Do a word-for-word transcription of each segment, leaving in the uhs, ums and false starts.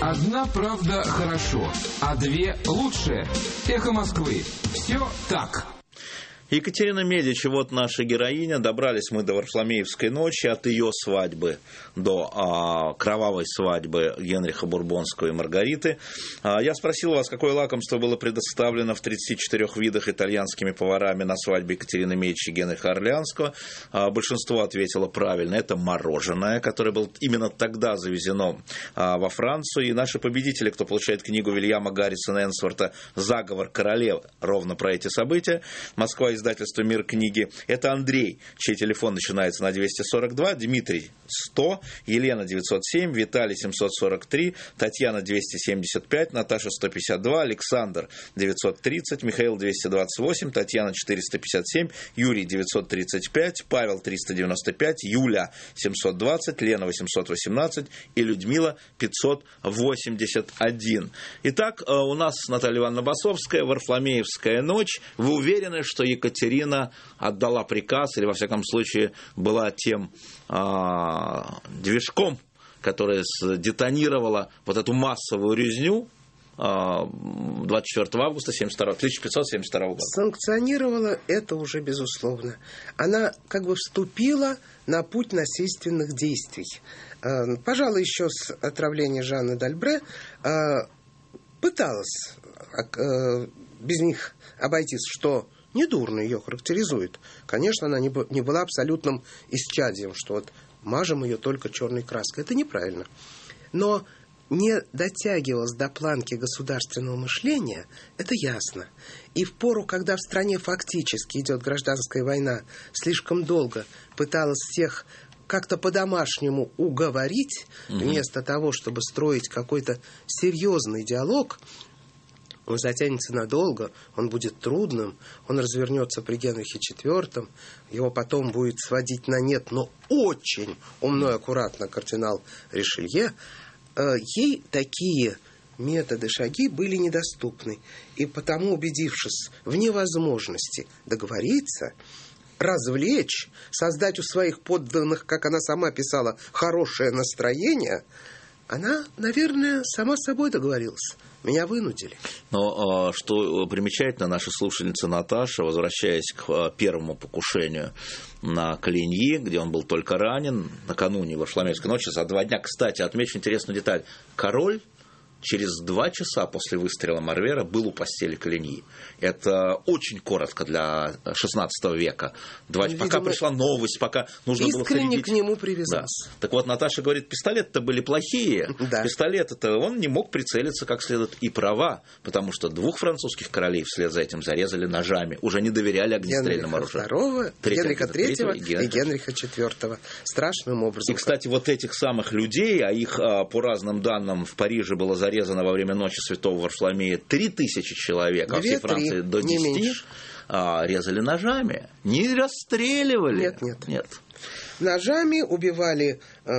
Одна правда хорошо, а две лучше. Эхо Москвы. Все так. Екатерина Медичи, вот наша героиня. Добрались мы до Варфоломеевской ночи, от ее свадьбы до а, кровавой свадьбы Генриха Бурбонского и Маргариты. А, я спросил вас, какое лакомство было предоставлено в тридцати четырёх видах итальянскими поварами на свадьбе Екатерины Медичи и Генриха Орлеанского. А, большинство ответило правильно. Это мороженое, которое было именно тогда завезено а, во Францию. И наши победители, кто получает книгу Вильяма Гаррисона Энсворта «Заговор королевы», ровно про эти события. Москва, издательство «Мир книги». Это Андрей, чей телефон начинается на двести сорок два, Дмитрий сто, Елена девятьсот семь, Виталий семьсот сорок три, Татьяна двести семьдесят пять, Наташа сто пятьдесят два, Александр девятьсот тридцать, Михаил двести двадцать восемь, Татьяна четыреста пятьдесят семь, Юрий девятьсот тридцать пять, Павел триста девяносто пять, Юля семьсот двадцать, Лена восемьсот восемнадцать и Людмила пятьсот восемьдесят один. Итак, у нас Наталья Ивановна Басовская, Варфоломеевская ночь. Вы уверены, что Екатерина отдала приказ, или, во всяком случае, была тем а, движком, который сдетонировала вот эту массовую резню а, двадцать четвёртого августа тысяча пятьсот семьдесят второго года? Санкционировала это уже безусловно. Она как бы вступила на путь насильственных действий. Пожалуй, еще с отравления Жанны д'Альбре пыталась без них обойтись, что недурно ее характеризует. Конечно, она не была абсолютным исчадием, что вот мажем ее только черной краской. Это неправильно. Но не дотягивалась до планки государственного мышления, это ясно. И в пору, когда в стране фактически идет гражданская война, слишком долго пыталась всех как-то по-домашнему уговорить, угу. вместо того, чтобы строить какой-то серьезный диалог. Он затянется надолго, он будет трудным, он развернется при Генрихе четвёртом, его потом будет сводить на нет, но очень умно и аккуратно кардинал Ришелье. Ей такие методы, шаги были недоступны. И потому, убедившись в невозможности договориться, развлечь, создать у своих подданных, как она сама писала, хорошее настроение, она, наверное, сама с собой договорилась. Меня вынудили. Но что примечательно, наша слушательница Наташа, возвращаясь к первому покушению на Калиньи, где он был только ранен, накануне Варфоломеевской ночи, за два дня, кстати, отмечу интересную деталь. Король через два часа после выстрела Морвера был у постели Калиньи. Это очень коротко для шестнадцатого века. Два... Видимо, пока пришла новость, пока нужно было искренне к нему привязался. Да. Так вот, Наташа говорит, пистолеты-то были плохие. Да. Пистолеты-то он не мог прицелиться как следует. И права, потому что двух французских королей вслед за этим зарезали ножами. Уже не доверяли огнестрельному оружию. Второго, Генриха третьего и Генриха четвёртого. Страшным образом. И, кстати, вот этих самых людей, а их, по разным данным, в Париже было зарезано во время ночи Святого Варфоломея три тысячи человек, а во всей Франции до десяти, резали ножами. Не расстреливали. Нет, нет. нет. Ножами убивали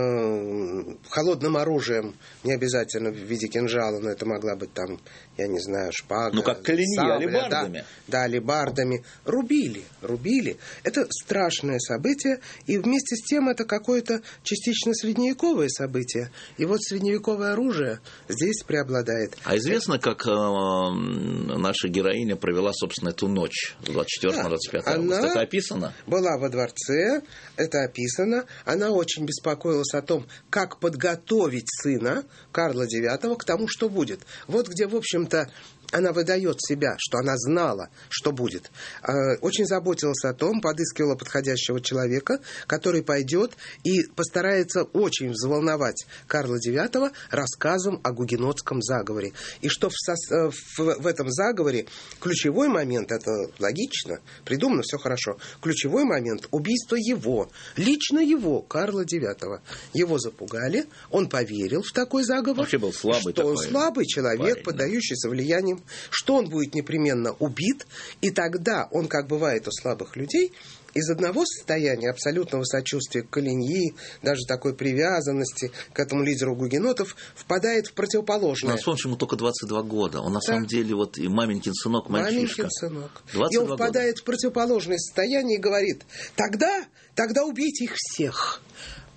э, холодным оружием, не обязательно в виде кинжала, но это могла быть там, я не знаю, шпага. Ну, как Калиньи, алебардами. Да, да, алебардами. Рубили, рубили. Это страшное событие, и вместе с тем это какое-то частично средневековое событие. И вот средневековое оружие здесь преобладает. А известно, как э, наша героиня провела, собственно, эту ночь с двадцать четвёртого на двадцать пятое августа? Это описано? Была во дворце, это описано. Она очень беспокоилась о том, как подготовить сына Карла девятого к тому, что будет. Вот где, в общем-то, она выдает себя, что она знала, что будет. Очень заботилась о том, подыскивала подходящего человека, который пойдет и постарается очень взволновать Карла девятого рассказом о гугенотском заговоре. И что в, со... в, в этом заговоре ключевой момент, это логично, придумано, все хорошо, ключевой момент — убийство его, лично его, Карла девятого. Его запугали, он поверил в такой заговор. Вообще был слабый что такой он слабый человек, парень, поддающийся влиянию, что он будет непременно убит, и тогда он, как бывает у слабых людей, из одного состояния абсолютного сочувствия к Калиньи, даже такой привязанности к этому лидеру гугенотов, впадает в противоположное. Но вспомнишь, ему только двадцать два года. Он на да. самом деле вот и маменькин сынок, мальчишка. Маменькин сынок. И он впадает года. в противоположное состояние и говорит, тогда, тогда убейте их всех.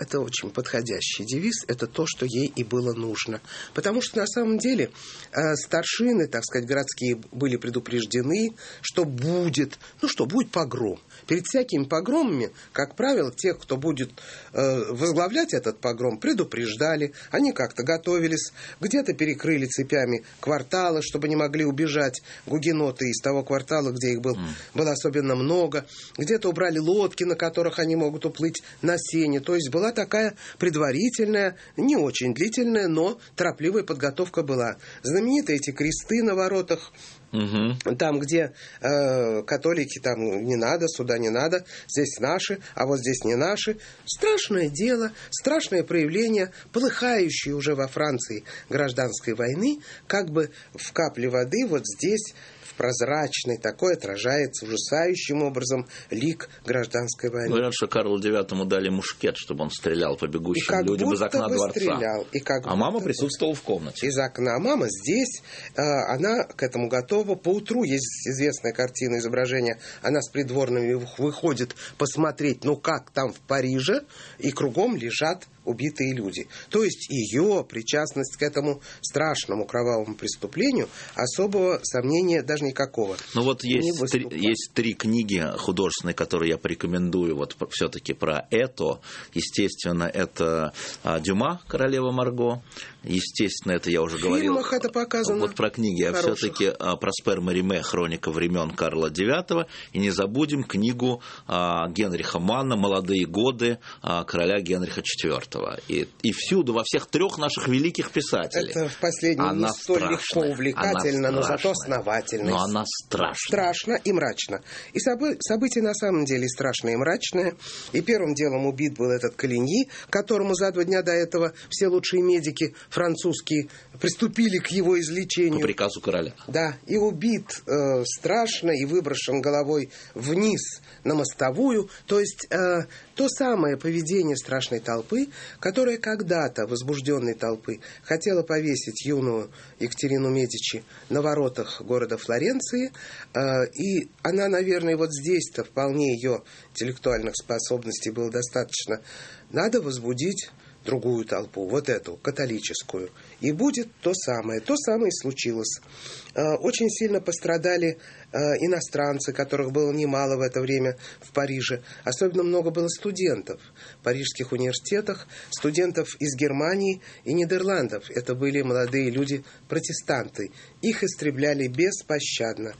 это очень подходящий девиз, это то, что ей и было нужно. Потому что на самом деле э, старшины, так сказать, городские были предупреждены, что будет, ну что, будет погром. Перед всякими погромами, как правило, тех, кто будет э, возглавлять этот погром, предупреждали, они как-то готовились, где-то перекрыли цепями кварталы, чтобы не могли убежать гугеноты из того квартала, где их был, mm. было особенно много, где-то убрали лодки, на которых они могут уплыть на сене. То есть была такая предварительная, не очень длительная, но торопливая подготовка была. Знаменитые эти кресты на воротах, угу. Там, где э, католики, там не надо, сюда не надо, здесь наши, а вот здесь не наши. Страшное дело, страшное проявление полыхающей уже во Франции гражданской войны, как бы в капле воды вот здесь, прозрачный, такой отражается ужасающим образом лик гражданской войны. Говорят, что Карлу девятому дали мушкет, чтобы он стрелял по бегущим людям из окна дворца. Стрелял, и как а мама присутствовала в комнате. Из окна. Мама здесь, э, она к этому готова. Поутру есть известная картина, изображение. Она с придворными выходит посмотреть, ну как там в Париже, и кругом лежат убитые люди. То есть ее причастность к этому страшному кровавому преступлению особого сомнения даже никакого. Ну вот есть три, есть три книги художественные, которые я порекомендую вот все-таки про это. Естественно, это Дюма «Королева Марго». Естественно, это я уже говорил. В фильмах это показано. Вот про книги. А все-таки Проспер Мериме «Хроника времен Карла девятого». И не забудем книгу Генриха Манна «Молодые годы короля Генриха четвёртого». И, и всюду, во всех трех наших великих писателей. Это в последнем она не столь страшная. Легко, увлекательно, но зато основательно. Но она страшная. Страшно и мрачно. И собы- события на самом деле страшные и мрачные. И первым делом убит был этот Калиньи, которому за два дня до этого все лучшие медики французские приступили к его излечению. По приказу короля. Да, и убит э, страшно и выброшен головой вниз на мостовую. То есть э, то самое поведение страшной толпы, которая когда-то, возбужденной толпы, хотела повесить юную Екатерину Медичи на воротах города Флоренции. Э, и она, наверное, вот здесь-то вполне ее интеллектуальных способностей было достаточно. Надо возбудить другую толпу, вот эту, католическую. И будет то самое. То самое и случилось. Очень сильно пострадали иностранцы, которых было немало в это время в Париже. Особенно много было студентов в парижских университетах, студентов из Германии и Нидерландов. Это были молодые люди, протестанты. Их истребляли беспощадно.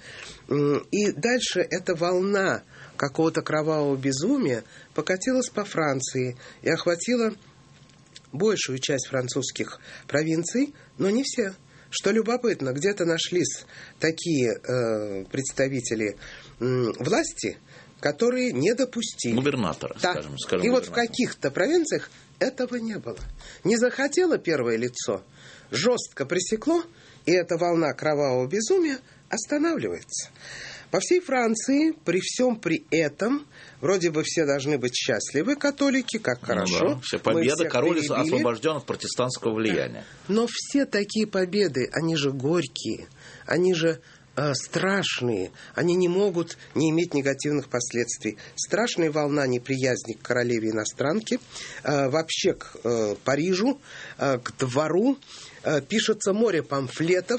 И дальше эта волна какого-то кровавого безумия покатилась по Франции и охватила большую часть французских провинций, но не все. Что любопытно, где-то нашлись такие э, представители э, власти, которые не допустили. Губернатора, да. скажем. скажем И вот в каких-то провинциях этого не было. Не захотело первое лицо, жестко пресекло, и эта волна кровавого безумия останавливается. По всей Франции, при всем при этом, вроде бы все должны быть счастливы, католики, как хорошо. Ну, да. Все победа, король перебили. Освобожден от протестантского влияния. Но все такие победы, они же горькие, они же э, страшные, они не могут не иметь негативных последствий. Страшная волна неприязни к королеве-иностранке, э, вообще к э, Парижу, э, к двору. Э, пишется море памфлетов.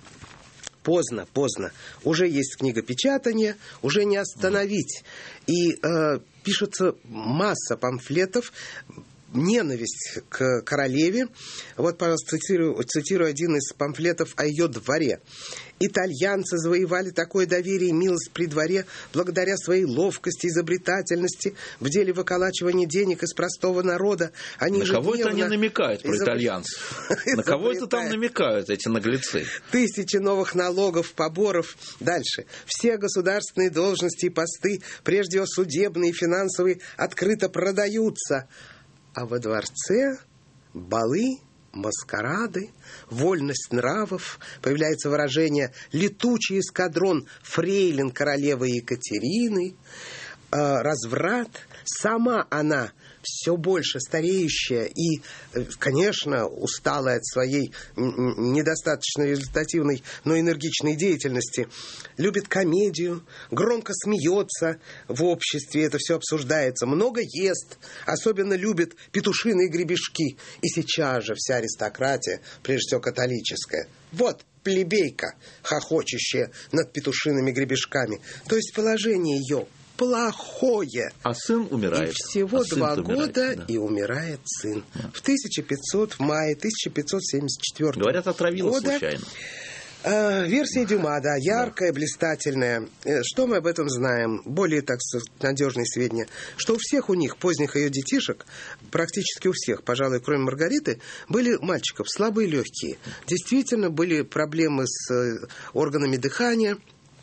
Поздно, поздно. Уже есть книгопечатание, уже не остановить. И э, пишется масса памфлетов, ненависть к королеве. Вот, пожалуйста, цитирую, цитирую один из памфлетов о ее дворе. Итальянцы завоевали такое доверие и милость при дворе благодаря своей ловкости, изобретательности в деле выколачивания денег из простого народа. Они на кого это они намекают про итальянцев? На кого это там намекают эти наглецы? Тысячи новых налогов, поборов. Дальше. Все государственные должности и посты, прежде всего судебные и финансовые, открыто продаются. А во дворце балы, маскарады, вольность нравов, появляется выражение «летучий эскадрон фрейлин королевы Екатерины», э, разврат. Сама она все больше стареющая и, конечно, усталая от своей недостаточно результативной, но энергичной деятельности, любит комедию, громко смеется в обществе, это все обсуждается, много ест, особенно любит петушиные гребешки. И сейчас же вся аристократия, прежде всего католическая, вот плебейка, хохочущая над петушиными гребешками. То есть положение ее плохое. А сын умирает. И всего а два года, да. и умирает сын. Да. В тысяча пятьсот, в мае тысяча пятьсот семьдесят четвёртого Говорят, отравила года. случайно. Э, версия Дюма, да, яркая, да. блистательная. Э, что мы об этом знаем? Более, так сказать, надежные сведения. Что у всех у них, поздних ее детишек, практически у всех, пожалуй, кроме Маргариты, были мальчиков слабые легкие. Действительно, были проблемы с э, органами дыхания,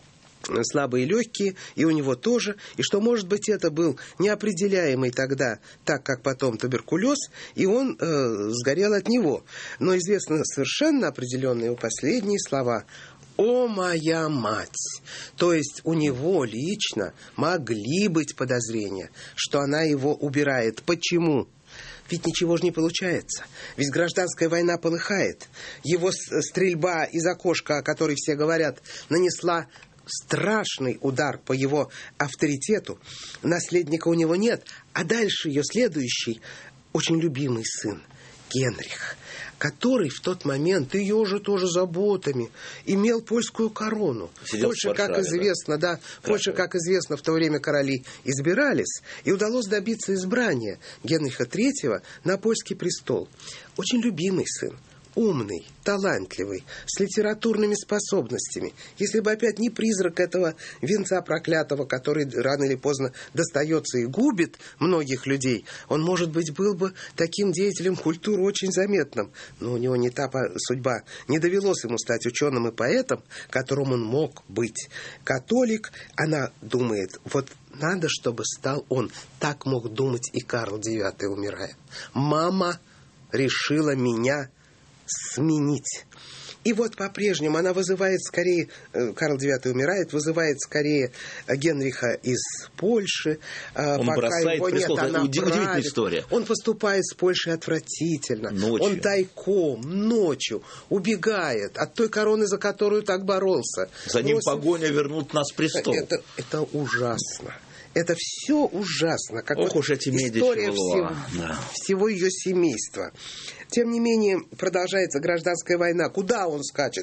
слабые легкие, и у него тоже, и что, может быть, это был неопределяемый тогда, так как потом туберкулез, и он э, сгорел от него. Но известно совершенно определенные его последние слова: «О, моя мать!» То есть у него лично могли быть подозрения, что она его убирает. Почему? Ведь ничего же не получается. Ведь гражданская война полыхает. Его стрельба из окошка, о которой все говорят, нанесла страшный удар по его авторитету. Наследника у него нет. А дальше ее следующий, очень любимый сын, Генрих, который в тот момент ее же тоже заботами имел польскую корону. Сидел Польша, в Варшаве, как известно, да, да Польша, как известно, в то время короли избирались, и удалось добиться избрания Генриха третьего на польский престол. Очень любимый сын. Умный, талантливый, с литературными способностями. Если бы опять не призрак этого венца проклятого, который рано или поздно достается и губит многих людей, он, может быть, был бы таким деятелем культуры очень заметным. Но у него не та судьба. Не довелось ему стать ученым и поэтом, которым он мог быть. Католик, она думает, вот надо, чтобы стал он. Так мог думать и Карл девятый, умирая. Мама решила меня сменить. И вот по-прежнему она вызывает скорее, Карл девятый умирает, вызывает скорее Генриха из Польши. Он пока бросает его престол. Нет, она Удивительная правит. история. Он поступает с Польшей отвратительно. Ночью. Он тайком, ночью убегает от той короны, за которую так боролся. За ним Просит... погоня вернут нас престол. Это, это ужасно. Это все ужасно. Как Ох вот уж эти история всего, да. всего ее семейства. Тем не менее, продолжается гражданская война. Куда он скачет?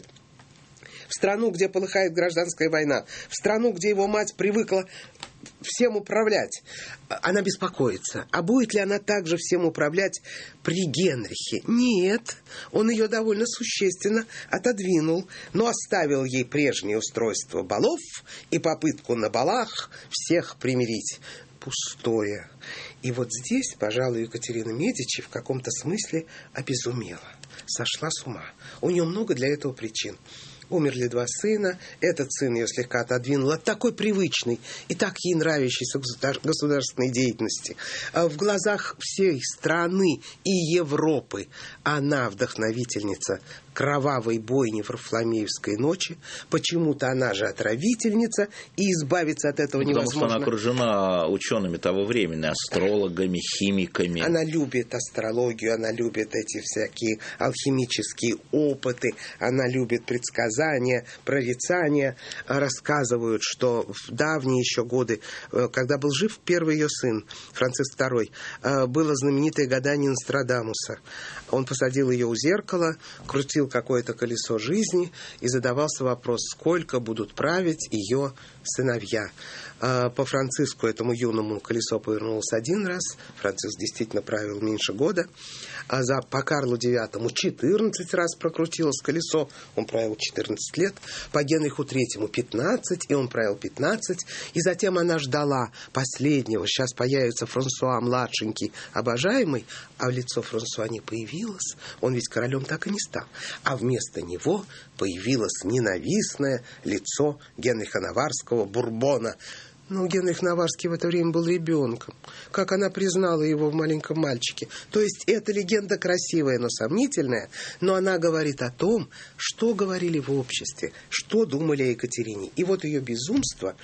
В страну, где полыхает гражданская война. В страну, где его мать привыкла всем управлять. Она беспокоится. А будет ли она также всем управлять при Генрихе? Нет. Он ее довольно существенно отодвинул, но оставил ей прежнее устройство балов и попытку на балах всех примирить. Пустое. И вот здесь, пожалуй, Екатерина Медичи в каком-то смысле обезумела. Сошла с ума. У нее много для этого причин. Умерли два сына, этот сын ее слегка отодвинул от такой привычной и так ей нравящейся государственной деятельности. В глазах всей страны и Европы она вдохновительница кровавой бойни Варфоломеевской ночи. Почему-то она же отравительница, и избавиться от этого ну, невозможно. Потому что она окружена учеными того времени, астрологами, химиками. Она любит астрологию, она любит эти всякие алхимические опыты, она любит предсказания, прорицания. Рассказывают, что в давние еще годы, когда был жив первый ее сын, Франциск второй, было знаменитое гадание Нострадамуса. Он посадил ее у зеркала, крутил какое-то колесо жизни и задавался вопрос, сколько будут править ее сыновья. По Франциску, этому юному, колесо повернулось один раз. Франциск действительно правил меньше года. А за, по Карлу девятому четырнадцать раз прокрутилось колесо. Он правил четырнадцать лет. По Генриху третьему пятнадцать, и он правил пятнадцать. И затем она ждала последнего. Сейчас появится Франсуа младшенький, обожаемый. А в лицо Франсуа не появилось. Он ведь королем так и не стал. А вместо него появилось ненавистное лицо Генриха Наварского, Бурбона. Но Генрих Наварский в это время был ребенком. Как она признала его в маленьком мальчике. То есть эта легенда красивая, но сомнительная, но она говорит о том, что говорили в обществе, что думали о Екатерине. И вот ее безумство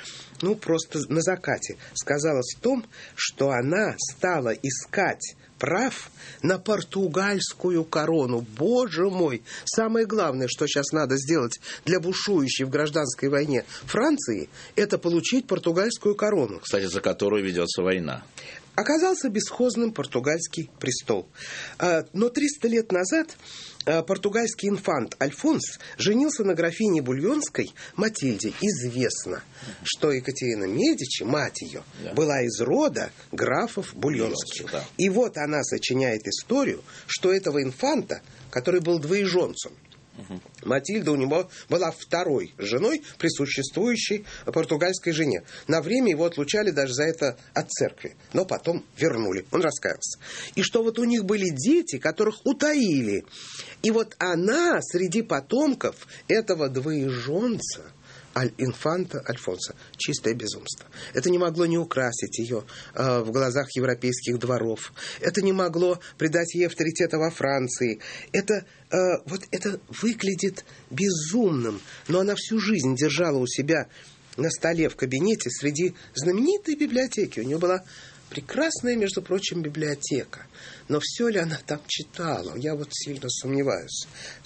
ну, просто на закате, сказалось в том, что она стала искать прав на португальскую корону. Боже мой! Самое главное, что сейчас надо сделать для бушующей в гражданской войне Франции, это получить португальскую корону. Кстати, за которую ведется война. Оказался бесхозным португальский престол. Но триста лет назад португальский инфант Альфонс женился на графине Бульонской Матильде. Известно, что Екатерина Медичи, мать ее, да. была из рода графов Бульонских. Да. И вот она сочиняет историю, что этого инфанта, который был двоеженцем, Угу. Матильда у него была второй женой при существующей португальской жене. На время его отлучали даже за это от церкви, но потом вернули. Он раскаялся. И что вот у них были дети, которых утаили. И вот она среди потомков этого двоеженца Аль-Инфанта Альфонса. Чистое безумство. Это не могло не украсить ее э, в глазах европейских дворов. Это не могло придать ей авторитета во Франции. Это, э, вот это выглядит безумным. Но она всю жизнь держала у себя на столе в кабинете среди знаменитой библиотеки. У нее была прекрасная, между прочим, библиотека. Но все ли она там читала? Я вот сильно сомневаюсь.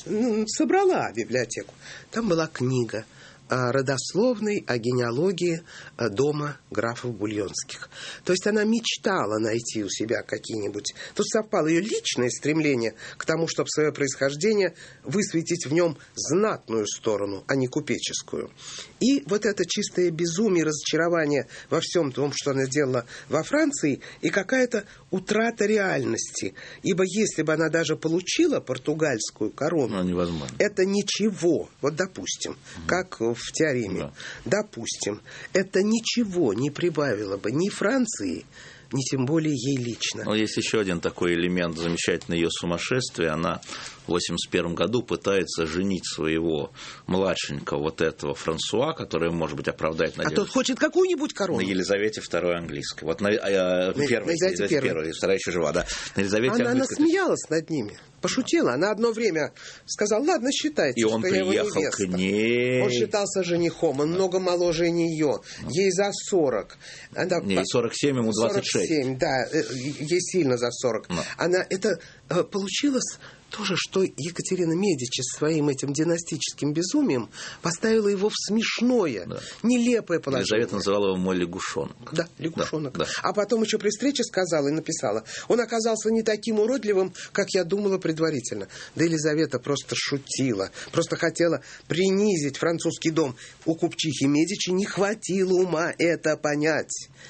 Собрала библиотеку. Там была книга о родословной, о генеалогии дома графов Бульонских. То есть она мечтала найти у себя какие-нибудь... Тут совпало ее личное стремление к тому, чтобы свое происхождение высветить в нем знатную сторону, а не купеческую. И вот это чистое безумие, разочарование во всем том, что она делала во Франции, и какая-то утрата реальности. Ибо если бы она даже получила португальскую корону, невозможно. Это ничего. Вот допустим, mm-hmm. как в теореме. Да. Допустим, это ничего не прибавило бы ни Франции, ни тем более ей лично. Но есть еще один такой элемент замечательный ее сумасшествия. Она в восемьдесят первом году пытается женить своего младшенького вот этого Франсуа, который, может быть, оправдает надежду. А тот хочет какую-нибудь корону. На Елизавете второй английской. Вот на, э, на, первой, на Елизавете первой. первой, вторая еще жива, да. На Елизавете она, английской. Она смеялась над ними. Пошутила. Она одно время сказала, ладно, считайте, и что он я его приехал невеста. К ней. Он считался женихом, он да. много моложе нее. Да. Ей за сорок. Она, ей сорок семь, ему двадцать шесть. сорок семь, да, ей сильно за сорок. Да. Она, это получилось то же, что Екатерина Медичи своим этим династическим безумием поставила его в смешное, да. нелепое положение. Елизавета называла его мой лягушонок. Да, лягушонок. Да, да. А потом еще при встрече сказала и написала, он оказался не таким уродливым, как я думала предварительно. Да Елизавета просто шутила, просто хотела принизить французский дом. У купчихи Медичи не хватило ума это понять.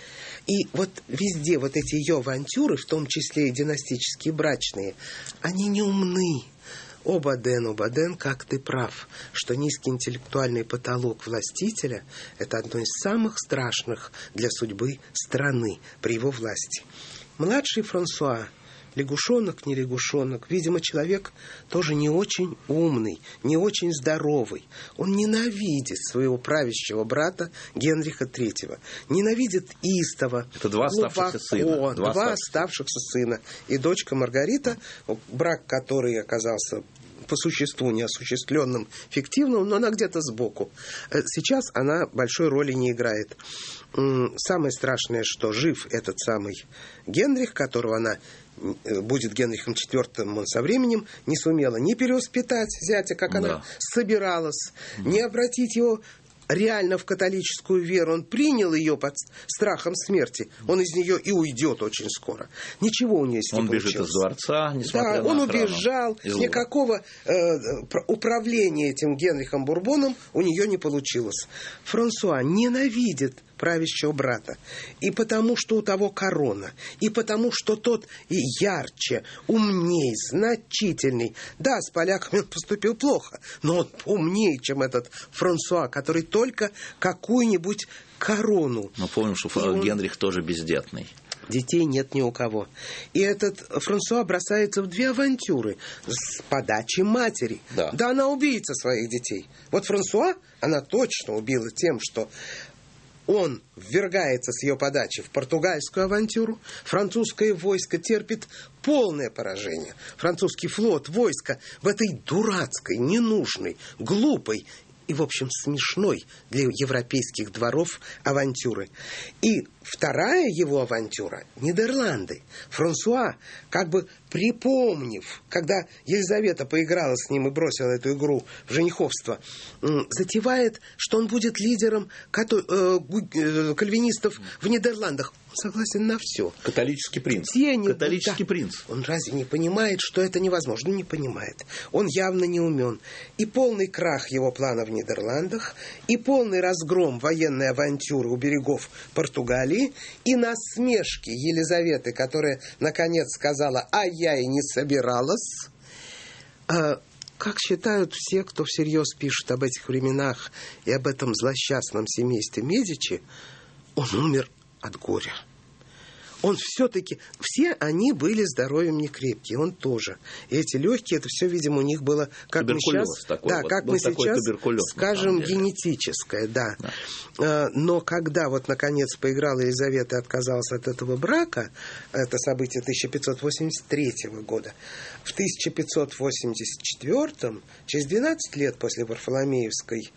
И вот везде вот эти ее авантюры, в том числе и династические брачные, они не умны. О, Боден, о, Боден, как ты прав, что низкий интеллектуальный потолок властителя – это одно из самых страшных для судьбы страны при его власти. Младший Франсуа, лягушонок, не лягушонок, видимо, человек тоже не очень умный, не очень здоровый. Он ненавидит своего правящего брата Генриха Третьего. Ненавидит истово. Это два оставшихся сына. Два, два оставшихся сына. И дочка Маргарита, брак, который оказался по существу неосуществленным, фиктивным, но она где-то сбоку. Сейчас она большой роли не играет. Самое страшное, что жив этот самый Генрих, которого она будет Генрихом Четвертым, он со временем не сумела ни перевоспитать зятя, как да. она собиралась, mm-hmm. не обратить его реально в католическую веру. Он принял ее под страхом смерти. Он из нее и уйдет очень скоро. Ничего у нее с ним Он бежит из дворца, несмотря да, на он охрану. убежал. Никакого э, управления этим Генрихом Бурбоном у нее не получилось. Франсуа ненавидит правящего брата. И потому, что у того корона. И потому, что тот и ярче, умней, значительный. Да, с поляками он поступил плохо, но он умнее, чем этот Франсуа, который только какую-нибудь корону. Но помним, что он... Генрих тоже бездетный. Детей нет ни у кого. И этот Франсуа бросается в две авантюры с подачи матери. Да. да, она убийца своих детей. Вот Франсуа, она точно убила тем, что он ввергается с ее подачи в португальскую авантюру. Французское войско терпит полное поражение. Французский флот, войско в этой дурацкой, ненужной, глупой, и, в общем, смешной для европейских дворов авантюры. И вторая его авантюра – Нидерланды. Франсуа, как бы припомнив, когда Елизавета поиграла с ним и бросила эту игру в жениховство, затевает, что он будет лидером кальвинистов в Нидерландах. Он согласен на все. Католический принц. Тени, Католический да. принц. Он разве не понимает, что это невозможно? Не понимает. Он явно не умен. И полный крах его плана в Нидерландах, и полный разгром военной авантюры у берегов Португалии, и насмешки Елизаветы, которая, наконец, сказала: «А я и не собиралась». А, как считают все, кто всерьез пишет об этих временах и об этом злосчастном семействе Медичи, он умер от горя. Он все-таки... Все они были здоровьем не крепкие, он тоже. И эти легкие, это все, видимо, у них было, как мы сейчас... Такой, да, вот, как мы сейчас скажем, деле. генетическое, да. да. Но когда вот, наконец, поиграла Елизавета и отказалась от этого брака, это событие тысяча пятьсот восемьдесят третьего года, в тысяча пятьсот восемьдесят четвёртом, через двенадцать лет после Варфоломеевской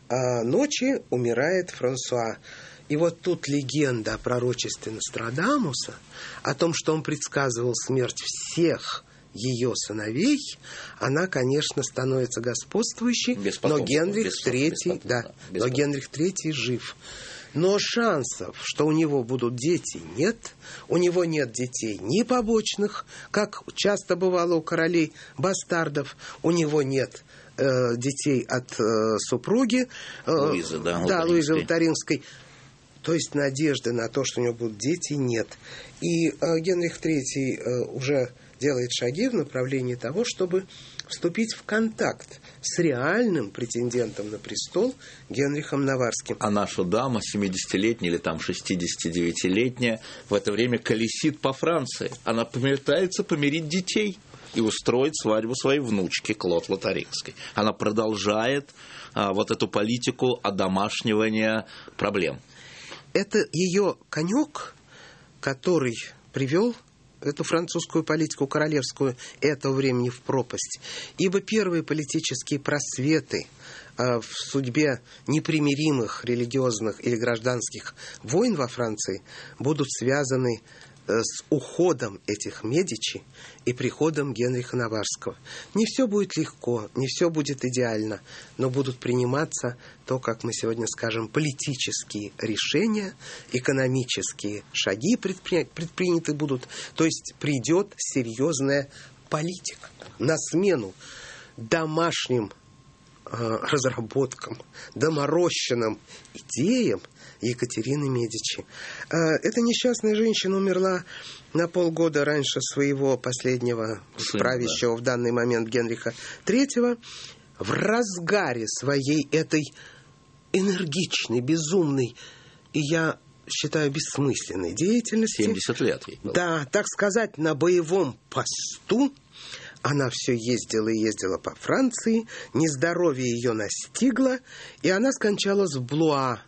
ночи, умирает Франсуа. И вот тут легенда о пророчестве Нострадамуса, о том, что он предсказывал смерть всех ее сыновей, она, конечно, становится господствующей, но Генрих третий, да, но Генрих третий жив. Но шансов, что у него будут дети, нет. У него нет детей ни побочных, как часто бывало у королей бастардов. У него нет э, детей от э, супруги э, Луизы, да, да, Луизы Лотарингской. То есть надежды на то, что у него будут дети, нет. И э, Генрих третий э, уже делает шаги в направлении того, чтобы вступить в контакт с реальным претендентом на престол Генрихом Наварским. А наша дама, семидесятилетняя или там шестидесятидевятилетняя, в это время колесит по Франции. Она пытается помирить детей и устроить свадьбу своей внучки Клод Лотарингской. Она продолжает а, вот эту политику одомашнивания проблем. Это ее конек, который привел эту французскую политику королевскую этого времени в пропасть. Ибо первые политические просветы э, в судьбе непримиримых религиозных или гражданских войн во Франции будут связаны э, с уходом этих Медичи и приходом Генриха Наварского. Не все будет легко, не все будет идеально, но будут приниматься то, как мы сегодня скажем, политические решения, экономические шаги предпри... предприняты будут. То есть придет серьезная политика на смену домашним э, разработкам, доморощенным идеям Екатерины Медичи. Э, эта несчастная женщина умерла на полгода раньше своего последнего Сын, правящего да. в данный момент Генриха третьего, в разгаре своей этой энергичной, безумной и, я считаю, бессмысленной деятельности. семьдесят лет ей было. Да, так сказать, на боевом посту. Она все ездила и ездила по Франции, нездоровье ее настигло, и она скончалась в Блуа,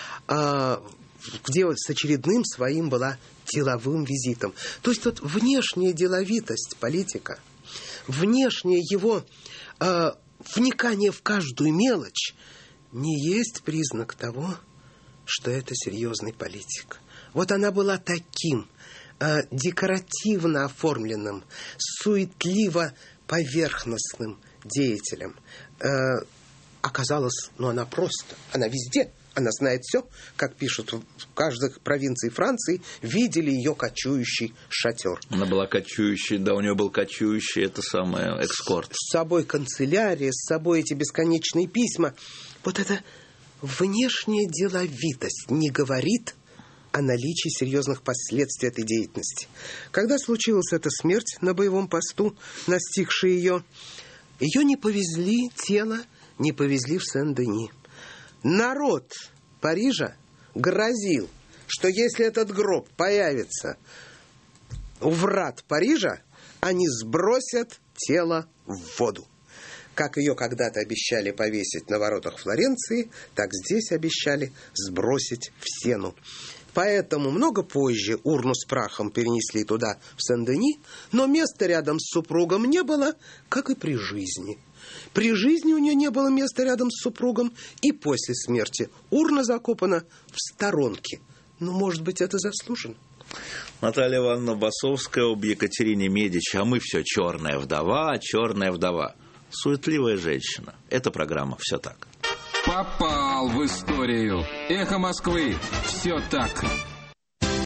где с очередным своим была деловым визитом. То есть вот внешняя деловитость политика, внешнее его э, вникание в каждую мелочь не есть признак того, что это серьезный политик. Вот она была таким э, декоративно оформленным, суетливо поверхностным деятелем. Э, оказалось, ну она просто, она везде. Она знает все, как пишут в каждой провинции Франции, видели ее кочующий шатер. Она была кочующей, да, у нее был кочующий, это самое, экскорт. С собой канцелярия, с собой эти бесконечные письма. Вот эта внешняя деловитость не говорит о наличии серьезных последствий этой деятельности. Когда случилась эта смерть на боевом посту, настигшая ее, ее не повезли, тело не повезли в Сен-Дени. Народ Парижа грозил, что если этот гроб появится у врат Парижа, они сбросят тело в воду. Как ее когда-то обещали повесить на воротах Флоренции, так здесь обещали сбросить в Сену. Поэтому много позже урну с прахом перенесли туда, в Сен-Дени, но места рядом с супругом не было, как и при жизни. При жизни у нее не было места рядом с супругом, и после смерти урна закопана в сторонке. Ну, может быть, это заслуженно. Наталья Ивановна Басовская об Екатерине Медичи. А мы все черная вдова, черная вдова. Суетливая женщина. Эта программа «Все так». Попал в историю. Эхо Москвы. Все так.